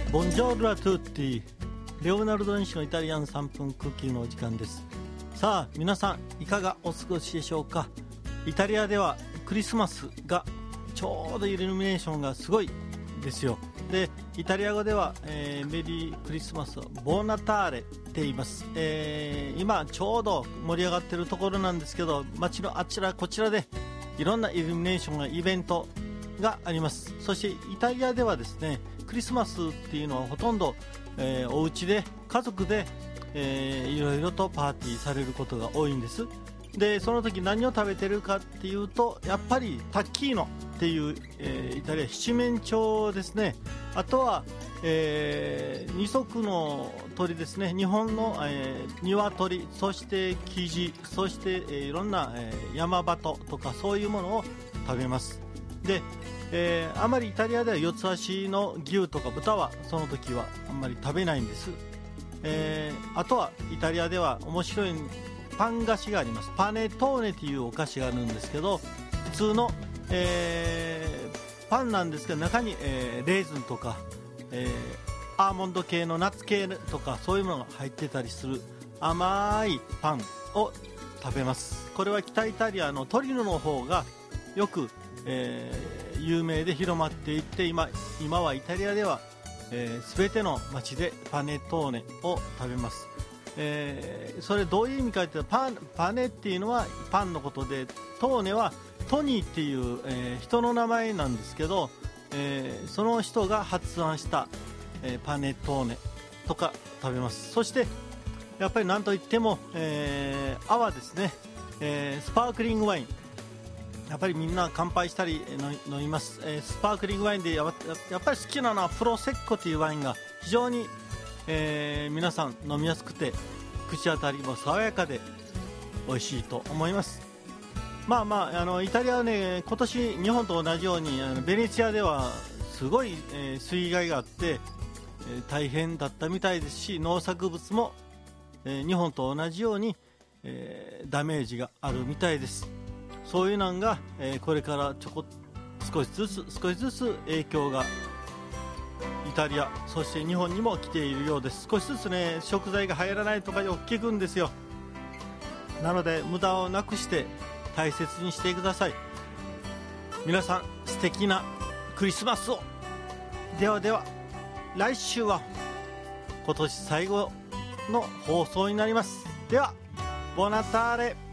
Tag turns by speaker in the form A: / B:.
A: ボンジョールアトゥッティ、レオナルド・ニシのイタリアン3分クッキングのお時間です。さあ皆さんいかがお過ごしでしょうか。イタリアではクリスマスがちょうどイルミネーションがすごいですよ。でイタリア語では、メリークリスマスをボーナターレって言います。今ちょうど盛り上がってるところなんですけど、街のあちらこちらでいろんなイルミネーションがイベントがあります。そしてイタリアではですね、クリスマスっていうのはほとんど、お家で家族で、いろいろとパーティーされることが多いんです。でその時何を食べてるかっていうと、やっぱりタッキーノっていう、イタリア七面鳥ですね。あとは、二足の鳥ですね。日本の、鶏、そしてキジ、そして、いろんな、山鳩とかそういうものを食べます。で、あまりイタリアでは四つ足の牛とか豚はその時はあんまり食べないんです。あとはイタリアでは面白いパン菓子があります。パネトーネというお菓子があるんですけど、普通の、パンなんですけど中に、レーズンとか、アーモンド系のナッツ系とかそういうものが入ってたりする甘いパンを食べます。これは北イタリアのトリノの方がよく、有名で広まっていって、今はイタリアでは、全ての町でパネトーネを食べます。それどういう意味かというと、パネっていうのはパンのことで、トーネはトニーっていう、人の名前なんですけど、その人が発案した、パネトーネとか食べます。そしてやっぱり何といっても、泡ですね、スパークリングワイン、やっぱりみんな乾杯したり飲みます。スパークリングワインでやっぱり好きなのはプロセッコというワインが非常に、皆さん飲みやすくて口当たりも爽やかで美味しいと思います。イタリアはね、今年日本と同じようにベネチアではすごい、水害があって、大変だったみたいですし、農作物も、日本と同じように、ダメージがあるみたいです。そういうのが、これから少しずつ影響がイタリア、そして日本にも来ているようです。少しずつね、食材が入らないとかよく聞くんですよ。なので無駄をなくして大切にしてください。皆さん素敵なクリスマスを。ではでは、来週は今年最後の放送になります。ではボナターレ。